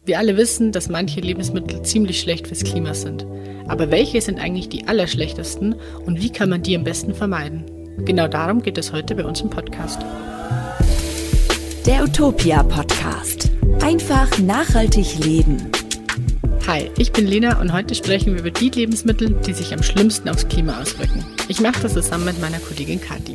Wir alle wissen, dass manche Lebensmittel ziemlich schlecht fürs Klima sind. Aber welche sind eigentlich die allerschlechtesten und wie kann man die am besten vermeiden? Genau darum geht es heute bei uns im Podcast. Der Utopia Podcast. Einfach nachhaltig leben. Hi, ich bin Lena und heute sprechen wir über die Lebensmittel, die sich am schlimmsten aufs Klima auswirken. Ich mache das zusammen mit meiner Kollegin Kathi.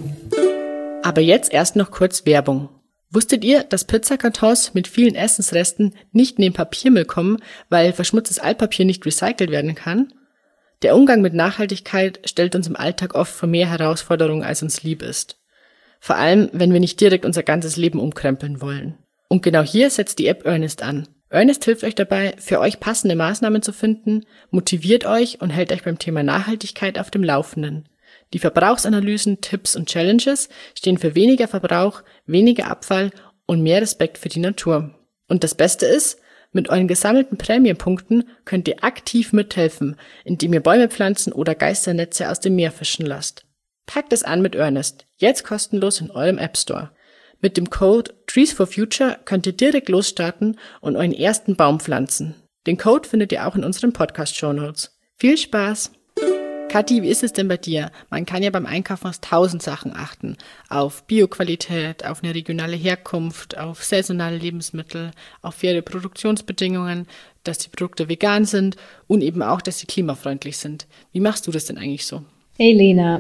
Aber jetzt erst noch kurz Werbung. Wusstet ihr, dass Pizzakartons mit vielen Essensresten nicht in den Papiermüll kommen, weil verschmutztes Altpapier nicht recycelt werden kann? Der Umgang mit Nachhaltigkeit stellt uns im Alltag oft vor mehr Herausforderungen, als uns lieb ist. Vor allem, wenn wir nicht direkt unser ganzes Leben umkrempeln wollen. Und genau hier setzt die App Earnest an. Earnest hilft euch dabei, für euch passende Maßnahmen zu finden, motiviert euch und hält euch beim Thema Nachhaltigkeit auf dem Laufenden. Die Verbrauchsanalysen, Tipps und Challenges stehen für weniger Verbrauch, weniger Abfall und mehr Respekt für die Natur. Und das Beste ist, mit euren gesammelten Prämienpunkten könnt ihr aktiv mithelfen, indem ihr Bäume pflanzen oder Geisternetze aus dem Meer fischen lasst. Packt es an mit Earnest, jetzt kostenlos in eurem App Store. Mit dem Code Trees4Future könnt ihr direkt losstarten und euren ersten Baum pflanzen. Den Code findet ihr auch in unseren Podcast-Shownotes. Viel Spaß! Kathi, wie ist es denn bei dir? Man kann ja beim Einkaufen auf 1000 Sachen achten. Auf Bioqualität, auf eine regionale Herkunft, auf saisonale Lebensmittel, auf faire Produktionsbedingungen, dass die Produkte vegan sind und eben auch, dass sie klimafreundlich sind. Wie machst du das denn eigentlich so? Hey Lena,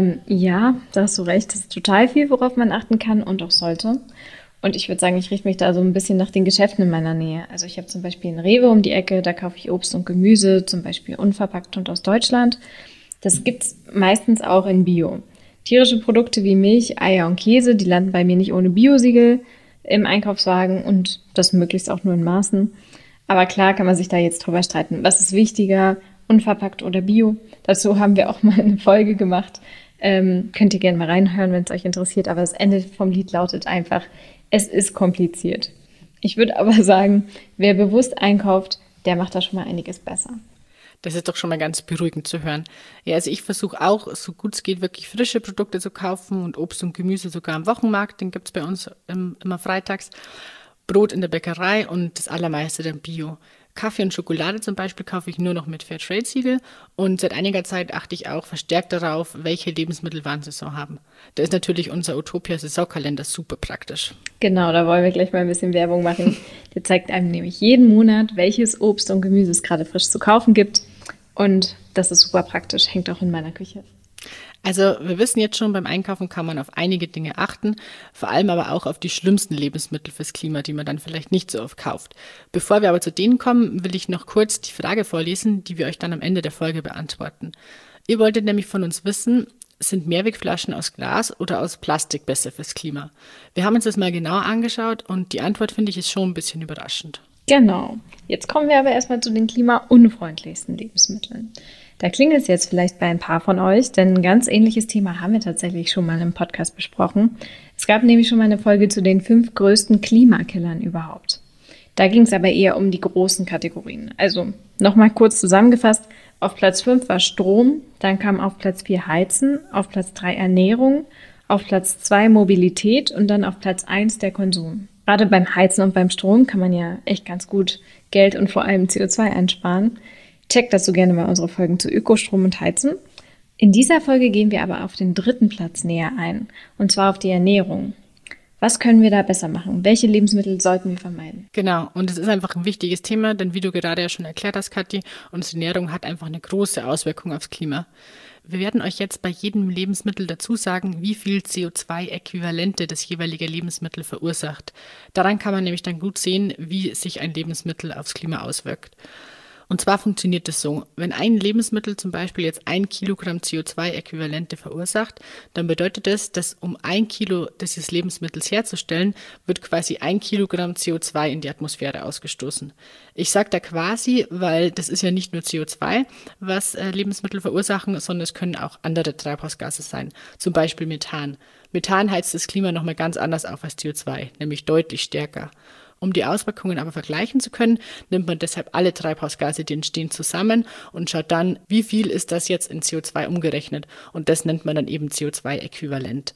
ja, da hast du recht. Das ist total viel, worauf man achten kann und auch sollte. Und ich würde sagen, ich richte mich da so ein bisschen nach den Geschäften in meiner Nähe. Also ich habe zum Beispiel einen Rewe um die Ecke, da kaufe ich Obst und Gemüse, zum Beispiel unverpackt und aus Deutschland. Das gibt's meistens auch in Bio. Tierische Produkte wie Milch, Eier und Käse, die landen bei mir nicht ohne Biosiegel im Einkaufswagen und das möglichst auch nur in Maßen. Aber klar kann man sich da jetzt drüber streiten. Was ist wichtiger, unverpackt oder Bio? Dazu haben wir auch mal eine Folge gemacht. Könnt ihr gerne mal reinhören, wenn es euch interessiert. Aber das Ende vom Lied lautet einfach, es ist kompliziert. Ich würde aber sagen, wer bewusst einkauft, der macht da schon mal einiges besser. Das ist doch schon mal ganz beruhigend zu hören. Ja, also ich versuche auch, so gut es geht, wirklich frische Produkte zu kaufen und Obst und Gemüse sogar am Wochenmarkt, den gibt's bei uns immer freitags. Brot in der Bäckerei und das allermeiste dann Bio. Kaffee und Schokolade zum Beispiel kaufe ich nur noch mit Fairtrade-Siegel und seit einiger Zeit achte ich auch verstärkt darauf, welche Lebensmittel Warnsaison haben. Da ist natürlich unser Utopia-Saisonkalender super praktisch. Genau, da wollen wir gleich mal ein bisschen Werbung machen. Der zeigt einem nämlich jeden Monat, welches Obst und Gemüse es gerade frisch zu kaufen gibt. Und das ist super praktisch, hängt auch in meiner Küche. Also wir wissen jetzt schon, beim Einkaufen kann man auf einige Dinge achten, vor allem aber auch auf die schlimmsten Lebensmittel fürs Klima, die man dann vielleicht nicht so oft kauft. Bevor wir aber zu denen kommen, will ich noch kurz die Frage vorlesen, die wir euch dann am Ende der Folge beantworten. Ihr wolltet nämlich von uns wissen, sind Mehrwegflaschen aus Glas oder aus Plastik besser fürs Klima? Wir haben uns das mal genauer angeschaut und die Antwort, finde ich, ist schon ein bisschen überraschend. Genau. Jetzt kommen wir aber erstmal zu den klimaunfreundlichsten Lebensmitteln. Da klingelt es jetzt vielleicht bei ein paar von euch, denn ein ganz ähnliches Thema haben wir tatsächlich schon mal im Podcast besprochen. Es gab nämlich schon mal eine Folge zu den 5 größten Klimakillern überhaupt. Da ging es aber eher um die großen Kategorien. Also nochmal kurz zusammengefasst, auf Platz 5 war Strom, dann kam auf Platz 4 Heizen, auf Platz 3 Ernährung, auf Platz 2 Mobilität und dann auf Platz 1 der Konsum. Gerade beim Heizen und beim Strom kann man ja echt ganz gut Geld und vor allem CO2 einsparen. Checkt dazu gerne mal unsere Folgen zu Ökostrom und Heizen. In dieser Folge gehen wir aber auf den 3. Platz näher ein, und zwar auf die Ernährung. Was können wir da besser machen? Welche Lebensmittel sollten wir vermeiden? Genau, und es ist einfach ein wichtiges Thema, denn wie du gerade ja schon erklärt hast, Kathi, unsere Ernährung hat einfach eine große Auswirkung aufs Klima. Wir werden euch jetzt bei jedem Lebensmittel dazu sagen, wie viel CO2-Äquivalente das jeweilige Lebensmittel verursacht. Daran kann man nämlich dann gut sehen, wie sich ein Lebensmittel aufs Klima auswirkt. Und zwar funktioniert es so, wenn ein Lebensmittel zum Beispiel jetzt 1 Kilogramm CO2-Äquivalente verursacht, dann bedeutet das, dass um 1 Kilo dieses Lebensmittels herzustellen, wird quasi 1 Kilogramm CO2 in die Atmosphäre ausgestoßen. Ich sage da quasi, weil das ist ja nicht nur CO2, was Lebensmittel verursachen, sondern es können auch andere Treibhausgase sein, zum Beispiel Methan. Methan heizt das Klima nochmal ganz anders auf als CO2, nämlich deutlich stärker. Um die Auswirkungen aber vergleichen zu können, nimmt man deshalb alle Treibhausgase, die entstehen, zusammen und schaut dann, wie viel ist das jetzt in CO2 umgerechnet. Und das nennt man dann eben CO2-Äquivalent.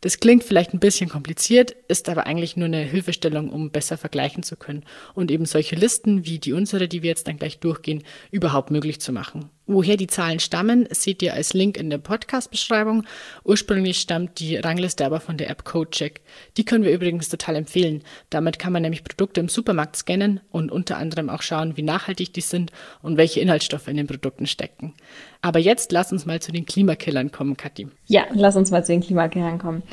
Das klingt vielleicht ein bisschen kompliziert, ist aber eigentlich nur eine Hilfestellung, um besser vergleichen zu können und eben solche Listen wie die unsere, die wir jetzt dann gleich durchgehen, überhaupt möglich zu machen. Woher die Zahlen stammen, seht ihr als Link in der Podcast-Beschreibung. Ursprünglich stammt die Rangliste aber von der App CodeCheck. Die können wir übrigens total empfehlen. Damit kann man nämlich Produkte im Supermarkt scannen und unter anderem auch schauen, wie nachhaltig die sind und welche Inhaltsstoffe in den Produkten stecken. Aber jetzt lass uns mal zu den Klimakillern kommen, Kathi. Ja, lass uns mal zu den Klimakillern kommen.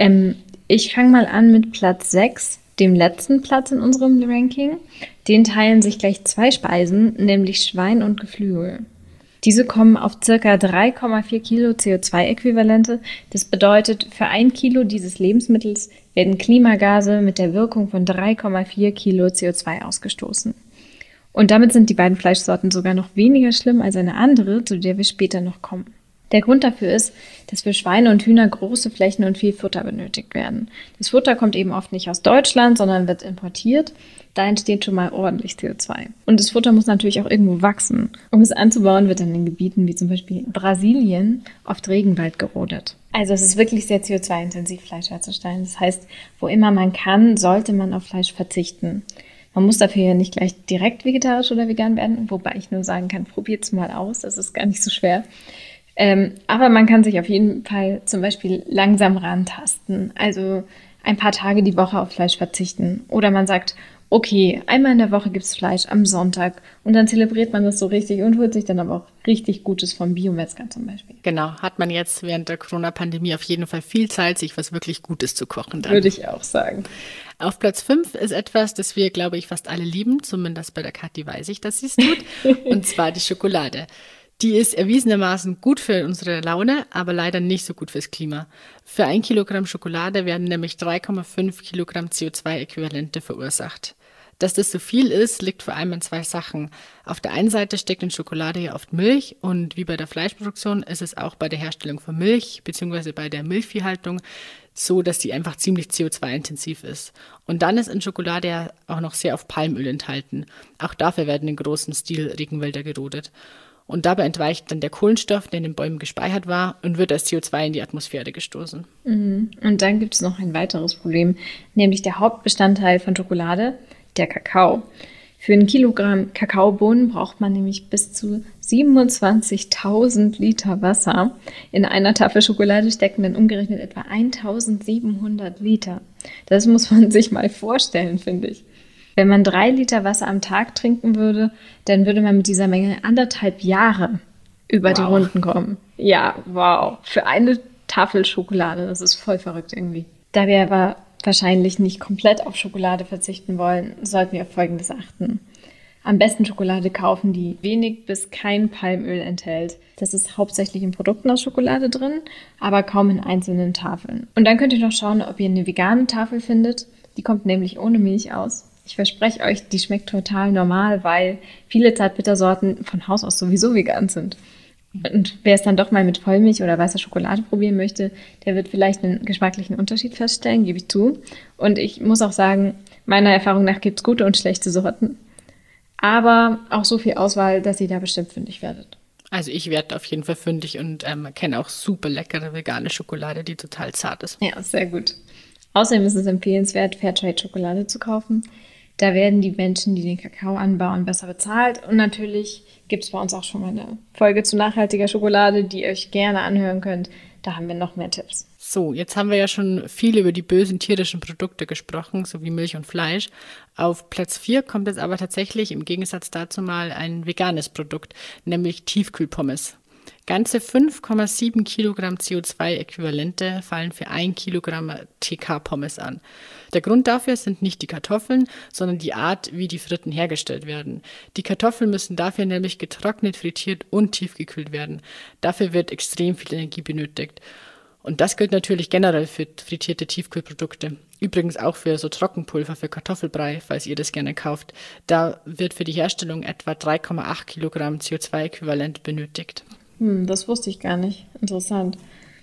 Ich fange mal an mit Platz 6, dem letzten Platz in unserem Ranking. Den teilen sich gleich 2 Speisen, nämlich Schwein und Geflügel. Diese kommen auf ca. 3,4 Kilo CO2-Äquivalente. Das bedeutet, für 1 Kilo dieses Lebensmittels werden Klimagase mit der Wirkung von 3,4 Kilo CO2 ausgestoßen. Und damit sind die beiden Fleischsorten sogar noch weniger schlimm als eine andere, zu der wir später noch kommen. Der Grund dafür ist, dass für Schweine und Hühner große Flächen und viel Futter benötigt werden. Das Futter kommt eben oft nicht aus Deutschland, sondern wird importiert. Da entsteht schon mal ordentlich CO2. Und das Futter muss natürlich auch irgendwo wachsen. Um es anzubauen, wird dann in Gebieten wie zum Beispiel Brasilien oft Regenwald gerodet. Also es ist wirklich sehr CO2-intensiv, Fleisch herzustellen. Das heißt, wo immer man kann, sollte man auf Fleisch verzichten. Man muss dafür ja nicht gleich direkt vegetarisch oder vegan werden, wobei ich nur sagen kann, probiert es mal aus, das ist gar nicht so schwer. Aber man kann sich auf jeden Fall zum Beispiel langsam rantasten, also ein paar Tage die Woche auf Fleisch verzichten. Oder man sagt, okay, einmal in der Woche gibt's Fleisch am Sonntag und dann zelebriert man das so richtig und holt sich dann aber auch richtig Gutes vom Biometzger zum Beispiel. Genau, hat man jetzt während der Corona-Pandemie auf jeden Fall viel Zeit, sich was wirklich Gutes zu kochen. Dann. Würde ich auch sagen. Auf Platz 5 ist etwas, das wir, glaube ich, fast alle lieben, zumindest bei der Kathi weiß ich, dass sie es tut, und zwar die Schokolade. Die ist erwiesenermaßen gut für unsere Laune, aber leider nicht so gut fürs Klima. Für 1 Kilogramm Schokolade werden nämlich 3,5 Kilogramm CO2-Äquivalente verursacht. Dass das so viel ist, liegt vor allem an 2 Sachen. Auf der einen Seite steckt in Schokolade ja oft Milch und wie bei der Fleischproduktion ist es auch bei der Herstellung von Milch bzw. bei der Milchviehhaltung so, dass die einfach ziemlich CO2-intensiv ist. Und dann ist in Schokolade ja auch noch sehr oft Palmöl enthalten. Auch dafür werden in großem Stil Regenwälder gerodet. Und dabei entweicht dann der Kohlenstoff, der in den Bäumen gespeichert war, und wird als CO2 in die Atmosphäre gestoßen. Und dann gibt es noch ein weiteres Problem, nämlich der Hauptbestandteil von Schokolade, der Kakao. Für 1 Kilogramm Kakaobohnen braucht man nämlich bis zu 27.000 Liter Wasser. In einer Tafel Schokolade stecken dann umgerechnet etwa 1.700 Liter. Das muss man sich mal vorstellen, finde ich. Wenn man 3 Liter Wasser am Tag trinken würde, dann würde man mit dieser Menge 1,5 Jahre über die Runden kommen. Ja, wow. Für eine Tafel Schokolade, das ist voll verrückt irgendwie. Da wir aber wahrscheinlich nicht komplett auf Schokolade verzichten wollen, sollten wir auf Folgendes achten. Am besten Schokolade kaufen, die wenig bis kein Palmöl enthält. Das ist hauptsächlich in Produkten aus Schokolade drin, aber kaum in einzelnen Tafeln. Und dann könnt ihr noch schauen, ob ihr eine vegane Tafel findet. Die kommt nämlich ohne Milch aus. Ich verspreche euch, die schmeckt total normal, weil viele Zartbittersorten von Haus aus sowieso vegan sind. Und wer es dann doch mal mit Vollmilch oder weißer Schokolade probieren möchte, der wird vielleicht einen geschmacklichen Unterschied feststellen, gebe ich zu. Und ich muss auch sagen, meiner Erfahrung nach gibt es gute und schlechte Sorten. Aber auch so viel Auswahl, dass ihr da bestimmt fündig werdet. Also ich werde auf jeden Fall fündig und kenne auch super leckere vegane Schokolade, die total zart ist. Ja, sehr gut. Außerdem ist es empfehlenswert, Fairtrade-Schokolade zu kaufen. Da werden die Menschen, die den Kakao anbauen, besser bezahlt. Und natürlich gibt es bei uns auch schon mal eine Folge zu nachhaltiger Schokolade, die ihr euch gerne anhören könnt. Da haben wir noch mehr Tipps. So, jetzt haben wir ja schon viel über die bösen tierischen Produkte gesprochen, sowie Milch und Fleisch. Auf Platz 4 kommt jetzt aber tatsächlich im Gegensatz dazu mal ein veganes Produkt, nämlich Tiefkühlpommes. Ganze 5,7 Kilogramm CO2-Äquivalente fallen für 1 Kilogramm TK-Pommes an. Der Grund dafür sind nicht die Kartoffeln, sondern die Art, wie die Fritten hergestellt werden. Die Kartoffeln müssen dafür nämlich getrocknet, frittiert und tiefgekühlt werden. Dafür wird extrem viel Energie benötigt. Und das gilt natürlich generell für frittierte Tiefkühlprodukte. Übrigens auch für so Trockenpulver für Kartoffelbrei, falls ihr das gerne kauft. Da wird für die Herstellung etwa 3,8 Kilogramm CO2-Äquivalent benötigt. Das wusste ich gar nicht. Interessant.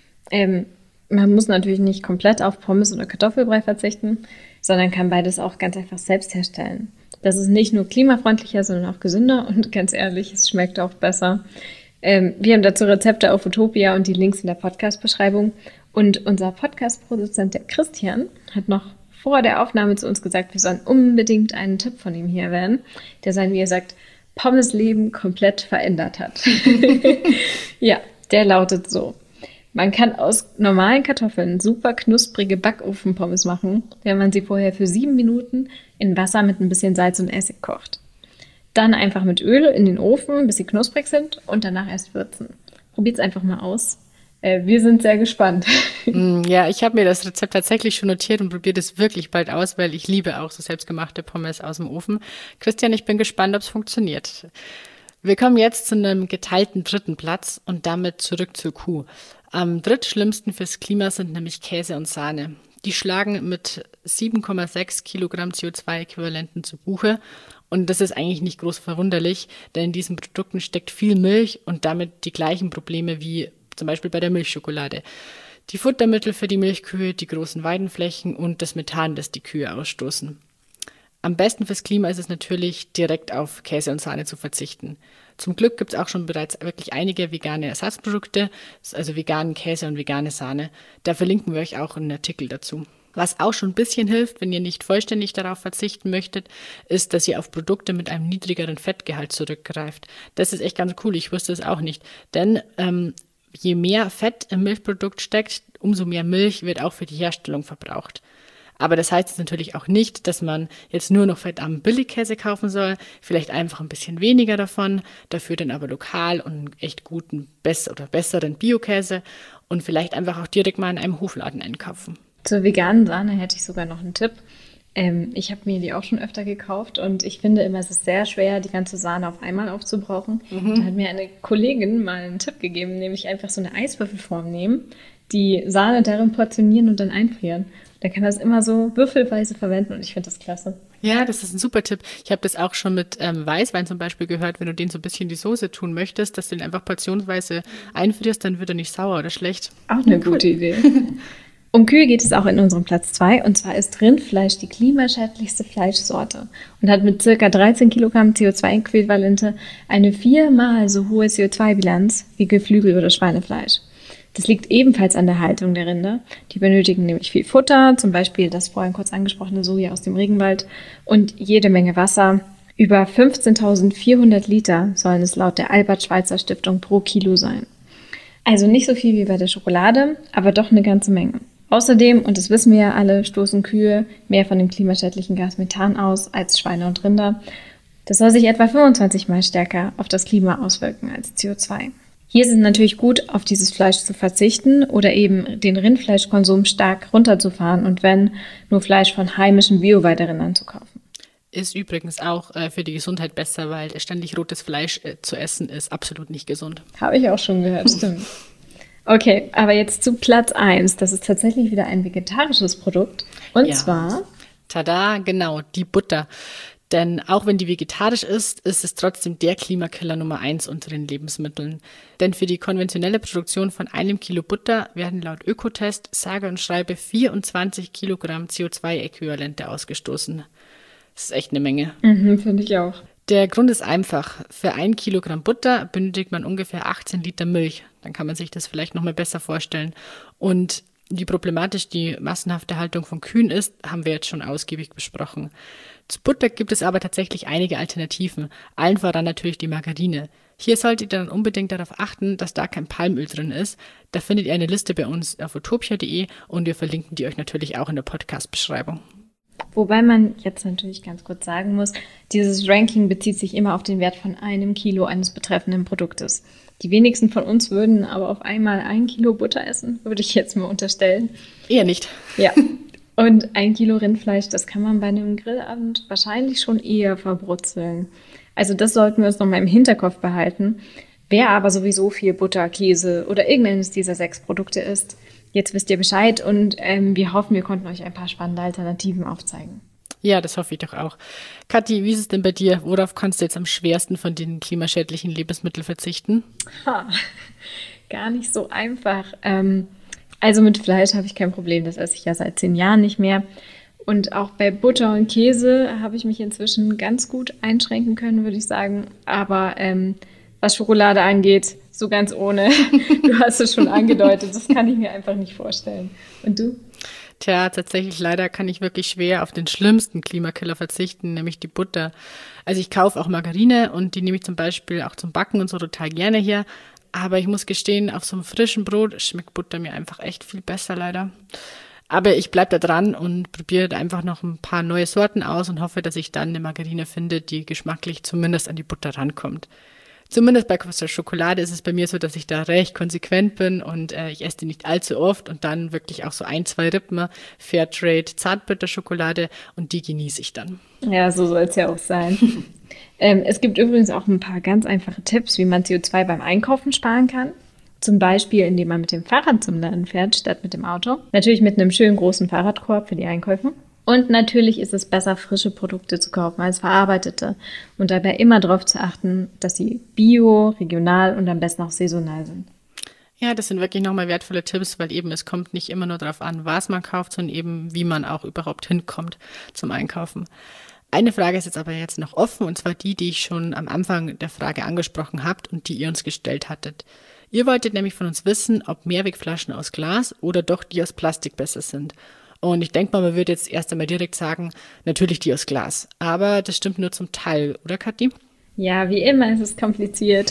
Man muss natürlich nicht komplett auf Pommes oder Kartoffelbrei verzichten, sondern kann beides auch ganz einfach selbst herstellen. Das ist nicht nur klimafreundlicher, sondern auch gesünder und ganz ehrlich, es schmeckt auch besser. Wir haben dazu Rezepte auf Utopia und die Links in der Podcast-Beschreibung. Und unser Podcast-Produzent, der Christian, hat noch vor der Aufnahme zu uns gesagt, wir sollen unbedingt einen Tipp von ihm hier erwähnen, der sein, wie er sagt, Pommesleben komplett verändert hat. Ja, der lautet so. Man kann aus normalen Kartoffeln super knusprige Backofenpommes machen, wenn man sie vorher für 7 Minuten in Wasser mit ein bisschen Salz und Essig kocht. Dann einfach mit Öl in den Ofen, bis sie knusprig sind und danach erst würzen. Probiert's einfach mal aus. Wir sind sehr gespannt. Ja, ich habe mir das Rezept tatsächlich schon notiert und probiere das wirklich bald aus, weil ich liebe auch so selbstgemachte Pommes aus dem Ofen. Christian, ich bin gespannt, ob es funktioniert. Wir kommen jetzt zu einem geteilten 3. Platz und damit zurück zur Kuh. Am drittschlimmsten fürs Klima sind nämlich Käse und Sahne. Die schlagen mit 7,6 Kilogramm CO2-Äquivalenten zu Buche. Und das ist eigentlich nicht groß verwunderlich, denn in diesen Produkten steckt viel Milch und damit die gleichen Probleme wie zum Beispiel bei der Milchschokolade. Die Futtermittel für die Milchkühe, die großen Weidenflächen und das Methan, das die Kühe ausstoßen. Am besten fürs Klima ist es natürlich, direkt auf Käse und Sahne zu verzichten. Zum Glück gibt es auch schon bereits wirklich einige vegane Ersatzprodukte, also veganen Käse und vegane Sahne. Da verlinken wir euch auch einen Artikel dazu. Was auch schon ein bisschen hilft, wenn ihr nicht vollständig darauf verzichten möchtet, ist, dass ihr auf Produkte mit einem niedrigeren Fettgehalt zurückgreift. Das ist echt ganz cool, ich wusste es auch nicht. Denn je mehr Fett im Milchprodukt steckt, umso mehr Milch wird auch für die Herstellung verbraucht. Aber das heißt jetzt natürlich auch nicht, dass man jetzt nur noch fettarmen Billigkäse kaufen soll, vielleicht einfach ein bisschen weniger davon, dafür dann aber lokal und einen echt guten, besseren Biokäse und vielleicht einfach auch direkt mal in einem Hofladen einkaufen. Zur veganen Sahne hätte ich sogar noch einen Tipp. Ich habe mir die auch schon öfter gekauft und ich finde immer, es ist sehr schwer, die ganze Sahne auf einmal aufzubrauchen. Da hat mir eine Kollegin mal einen Tipp gegeben, nämlich einfach so eine Eiswürfelform nehmen, die Sahne darin portionieren und dann einfrieren. Dann kann man das immer so würfelweise verwenden und ich finde das klasse. Ja, das ist ein super Tipp. Ich habe das auch schon mit Weißwein zum Beispiel gehört, wenn du den so ein bisschen in die Soße tun möchtest, dass du den einfach portionsweise einfrierst, dann wird er nicht sauer oder schlecht. Auch eine gute Idee. Um Kühe geht es auch in unserem Platz 2 und zwar ist Rindfleisch die klimaschädlichste Fleischsorte und hat mit ca. 13 Kilogramm CO2-Äquivalente eine 4-mal so hohe CO2-Bilanz wie Geflügel- oder Schweinefleisch. Das liegt ebenfalls an der Haltung der Rinder. Die benötigen nämlich viel Futter, zum Beispiel das vorhin kurz angesprochene Soja aus dem Regenwald und jede Menge Wasser. Über 15.400 Liter sollen es laut der Albert-Schweitzer-Stiftung pro Kilo sein. Also nicht so viel wie bei der Schokolade, aber doch eine ganze Menge. Außerdem, und das wissen wir ja alle, stoßen Kühe mehr von dem klimaschädlichen Gas Methan aus als Schweine und Rinder. Das soll sich etwa 25 Mal stärker auf das Klima auswirken als CO2. Hier ist es natürlich gut, auf dieses Fleisch zu verzichten oder eben den Rindfleischkonsum stark runterzufahren und wenn, nur Fleisch von heimischen Bio-Weiderindern zu kaufen. Ist übrigens auch für die Gesundheit besser, weil ständig rotes Fleisch zu essen ist absolut nicht gesund. Habe ich auch schon gehört, stimmt. Okay, aber jetzt zu Platz 1. Das ist tatsächlich wieder ein vegetarisches Produkt. Und zwar... Tada, genau, die Butter. Denn auch wenn die vegetarisch ist, ist es trotzdem der Klimakiller Nummer 1 unter den Lebensmitteln. Denn für die konventionelle Produktion von 1 Kilo Butter werden laut Ökotest sage und schreibe 24 Kilogramm CO2-Äquivalente ausgestoßen. Das ist echt eine Menge. Finde ich auch. Der Grund ist einfach. Für 1 Kilogramm Butter benötigt man ungefähr 18 Liter Milch. Dann kann man sich das vielleicht noch mal besser vorstellen. Und wie problematisch die massenhafte Haltung von Kühen ist, haben wir jetzt schon ausgiebig besprochen. Zu Butter gibt es aber tatsächlich einige Alternativen, allen voran natürlich die Margarine. Hier solltet ihr dann unbedingt darauf achten, dass da kein Palmöl drin ist. Da findet ihr eine Liste bei uns auf utopia.de und wir verlinken die euch natürlich auch in der Podcast-Beschreibung. Wobei man jetzt natürlich ganz kurz sagen muss, dieses Ranking bezieht sich immer auf den Wert von 1 Kilo eines betreffenden Produktes. Die wenigsten von uns würden aber auf einmal 1 Kilo Butter essen, würde ich jetzt mal unterstellen. Eher nicht. Ja. Und 1 Kilo Rindfleisch, das kann man bei einem Grillabend wahrscheinlich schon eher verbrutzeln. Also das sollten wir uns noch mal im Hinterkopf behalten. Wer aber sowieso viel Butter, Käse oder irgendeines dieser 6 Produkte isst, jetzt wisst ihr Bescheid und wir hoffen, wir konnten euch ein paar spannende Alternativen aufzeigen. Ja, das hoffe ich doch auch. Kathi, wie ist es denn bei dir? Worauf kannst du jetzt am schwersten von den klimaschädlichen Lebensmitteln verzichten? Gar nicht so einfach. Also mit Fleisch habe ich kein Problem, das esse ich ja seit 10 Jahren nicht mehr. Und auch bei Butter und Käse habe ich mich inzwischen ganz gut einschränken können, würde ich sagen. Aber was Schokolade angeht, so ganz ohne. Du hast es schon angedeutet, das kann ich mir einfach nicht vorstellen. Und du? Tja, tatsächlich leider kann ich wirklich schwer auf den schlimmsten Klimakiller verzichten, nämlich die Butter. Also ich kaufe auch Margarine und die nehme ich zum Beispiel auch zum Backen und so total gerne her. Aber ich muss gestehen, auf so einem frischen Brot schmeckt Butter mir einfach echt viel besser leider. Aber ich bleibe da dran und probiere einfach noch ein paar neue Sorten aus und hoffe, dass ich dann eine Margarine finde, die geschmacklich zumindest an die Butter rankommt. Zumindest bei der Schokolade ist es bei mir so, dass ich da recht konsequent bin und ich esse die nicht allzu oft und dann wirklich auch so 1-2 Rippen Fairtrade Zartbitterschokolade und die genieße ich dann. Ja, so soll es ja auch sein. Es gibt übrigens auch ein paar ganz einfache Tipps, wie man CO2 beim Einkaufen sparen kann. Zum Beispiel, indem man mit dem Fahrrad zum Laden fährt, statt mit dem Auto. Natürlich mit einem schönen großen Fahrradkorb für die Einkäufe. Und natürlich ist es besser, frische Produkte zu kaufen als verarbeitete. Und dabei immer darauf zu achten, dass sie bio, regional und am besten auch saisonal sind. Ja, das sind wirklich nochmal wertvolle Tipps, weil eben es kommt nicht immer nur darauf an, was man kauft, sondern eben, wie man auch überhaupt hinkommt zum Einkaufen. Eine Frage ist jetzt aber jetzt noch offen, und zwar die ich schon am Anfang der Frage angesprochen habt und die ihr uns gestellt hattet. Ihr wolltet nämlich von uns wissen, ob Mehrwegflaschen aus Glas oder doch die aus Plastik besser sind. Und ich denke mal, man würde jetzt erst einmal direkt sagen, natürlich die aus Glas. Aber das stimmt nur zum Teil, oder Kathi? Ja, wie immer ist es kompliziert.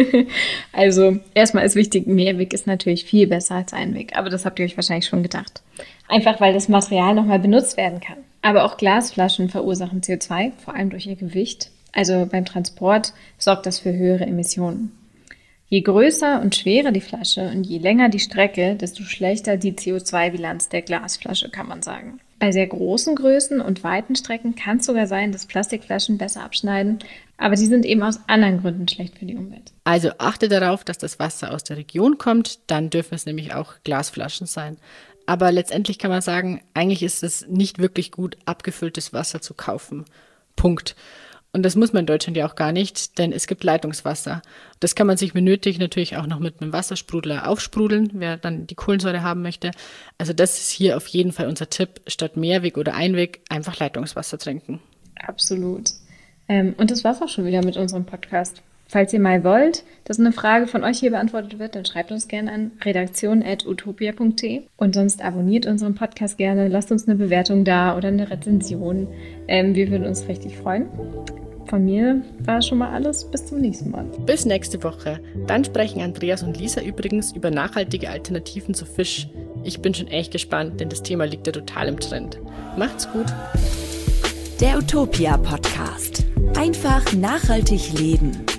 Also erstmal ist wichtig, Mehrweg ist natürlich viel besser als Einweg. Aber das habt ihr euch wahrscheinlich schon gedacht. Einfach weil das Material nochmal benutzt werden kann. Aber auch Glasflaschen verursachen CO2, vor allem durch ihr Gewicht. Also beim Transport sorgt das für höhere Emissionen. Je größer und schwerer die Flasche und je länger die Strecke, desto schlechter die CO2-Bilanz der Glasflasche, kann man sagen. Bei sehr großen Größen und weiten Strecken kann es sogar sein, dass Plastikflaschen besser abschneiden, aber die sind eben aus anderen Gründen schlecht für die Umwelt. Also achte darauf, dass das Wasser aus der Region kommt, dann dürfen es nämlich auch Glasflaschen sein. Aber letztendlich kann man sagen, eigentlich ist es nicht wirklich gut, abgefülltes Wasser zu kaufen. Punkt. Und das muss man in Deutschland ja auch gar nicht, denn es gibt Leitungswasser. Das kann man sich benötigt natürlich auch noch mit einem Wassersprudler aufsprudeln, wer dann die Kohlensäure haben möchte. Also das ist hier auf jeden Fall unser Tipp, statt Mehrweg oder Einweg einfach Leitungswasser trinken. Absolut. Und das war's auch schon wieder mit unserem Podcast. Falls ihr mal wollt, dass eine Frage von euch hier beantwortet wird, dann schreibt uns gerne an redaktion@utopia.de und sonst abonniert unseren Podcast gerne, lasst uns eine Bewertung da oder eine Rezension. Wir würden uns richtig freuen. Von mir war schon mal alles. Bis zum nächsten Mal. Bis nächste Woche. Dann sprechen Andreas und Lisa übrigens über nachhaltige Alternativen zu Fisch. Ich bin schon echt gespannt, denn das Thema liegt ja total im Trend. Macht's gut. Der Utopia Podcast. Einfach nachhaltig leben.